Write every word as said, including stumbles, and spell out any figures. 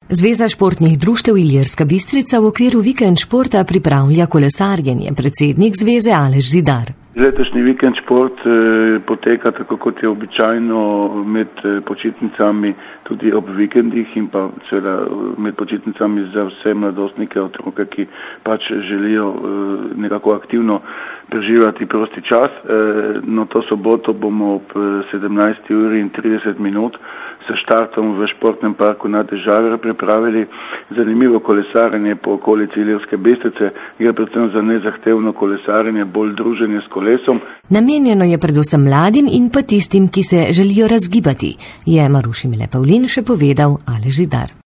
Zveza športnih društev Ilirska Bistrica v okviru Vikend športa pripravlja kolesarjenje, predsednik zveze Aleš Zidar. Letošnji vikend šport eh, poteka tako, kot je običajno med eh, počitnicami, tudi ob vikendih in pa seveda med počitnicami za vse mladostnike, otroke, ki pač želijo eh, nekako aktivno preživljati prosti čas. Eh, no, to soboto bomo ob sedemnajsti uri in trideset minut s štartom v športnem parku Nade Žagar pripravili zanimivo kolesarjenje po okolici Ilirske Bistrice. Gre predvsem za nezahtevno kolesarjenje, bolj druženje s kolesom. Namenjeno je predvsem mladim in pa tistim, ki se želijo razgibati, je Maruši Mile Pavlin še povedal Aleš Zidar.